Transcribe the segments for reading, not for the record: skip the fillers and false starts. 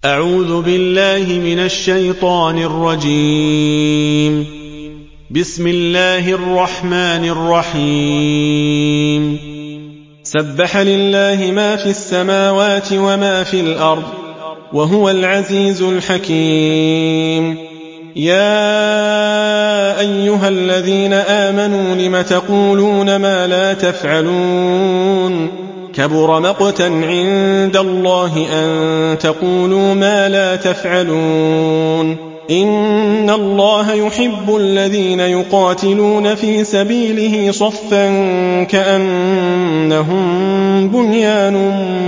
أعوذ بالله من الشيطان الرجيم. بسم الله الرحمن الرحيم. سبح لله ما في السماوات وما في الأرض وهو العزيز الحكيم. يا أيها الذين آمنوا لم تقولون ما لا تفعلون كبر مقتا عند الله أن تقولوا ما لا تفعلون. إن الله يحب الذين يقاتلون في سبيله صفا كأنهم بنيان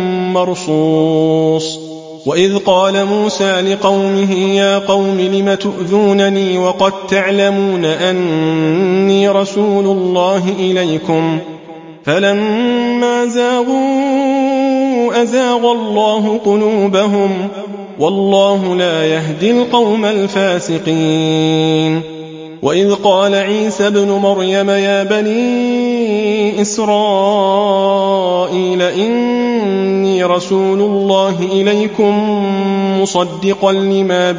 مرصوص. وإذ قال موسى لقومه يا قوم لم تؤذونني وقد تعلمون أني رسول الله إليكم فلما زاغوا أزاغ الله قلوبهم والله لا يهدي القوم الفاسقين. وإذ قال عيسى ابن مريم يا بني إسرائيل إني رسول الله إليكم مصدقا لما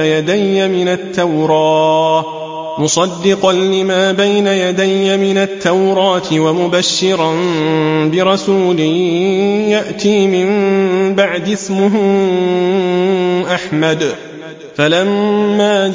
بين يدي من التوراة ومبشرا برسول يأتي من بعد اسمه أحمد. فلما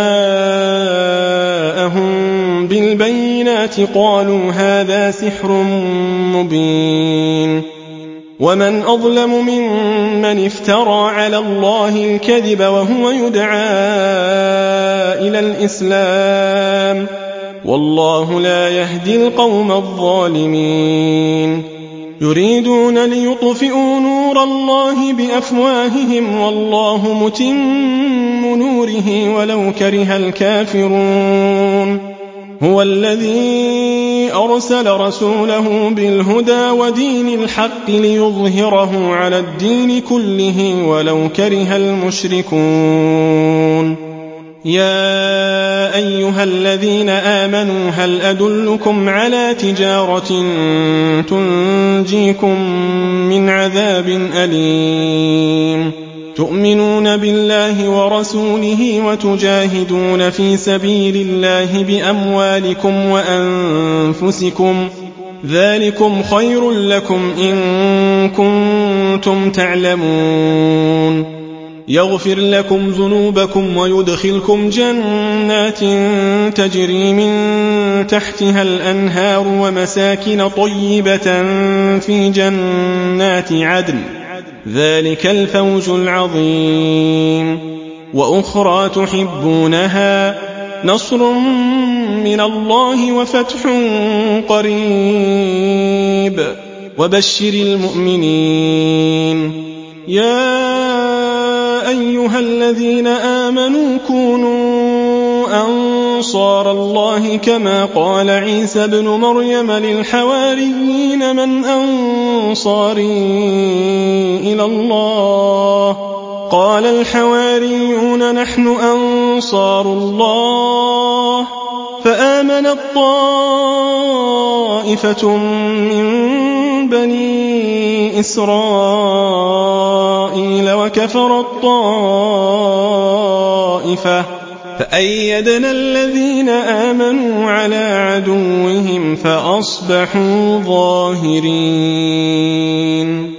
جاءهم بالبينات قالوا هذا سحر مبين. ومن أظلم ممن افترى على الله الكذب وهو يدعى إلى الإسلام والله لا يهدي القوم الظالمين. يريدون ليطفئوا نور الله بأفواههم والله متم نوره ولو كره الكافرون. هو الذي أرسل رسوله بالهدى ودين الحق ليظهره على الدين كله ولو كره المشركون. يا أيها الذين آمنوا هل أدلكم على تجارة تنجيكم من عذاب أليم تؤمنون بالله ورسوله وتجاهدون في سبيل الله بأموالكم وأنفسكم ذلكم خير لكم إن كنتم تعلمون. يغفر لكم ذنوبكم ويدخلكم جنات تجري من تحتها الأنهار ومساكن طيبة في جنات عدن ذلك الفوز العظيم. وأخرى تحبونها نصر من الله وفتح قريب وبشر المؤمنين. يا أيها الذين آمنوا كونوا أنصار الله كما قال عيسى ابن مريم للحواريين من أنصاري إلى الله قال الحواريون نحن أنصار الله. فآمنت طائفة من بني إسرائيل وكفرت طائفة فأيدنا الذين آمنوا على عدوهم فأصبحوا ظاهرين.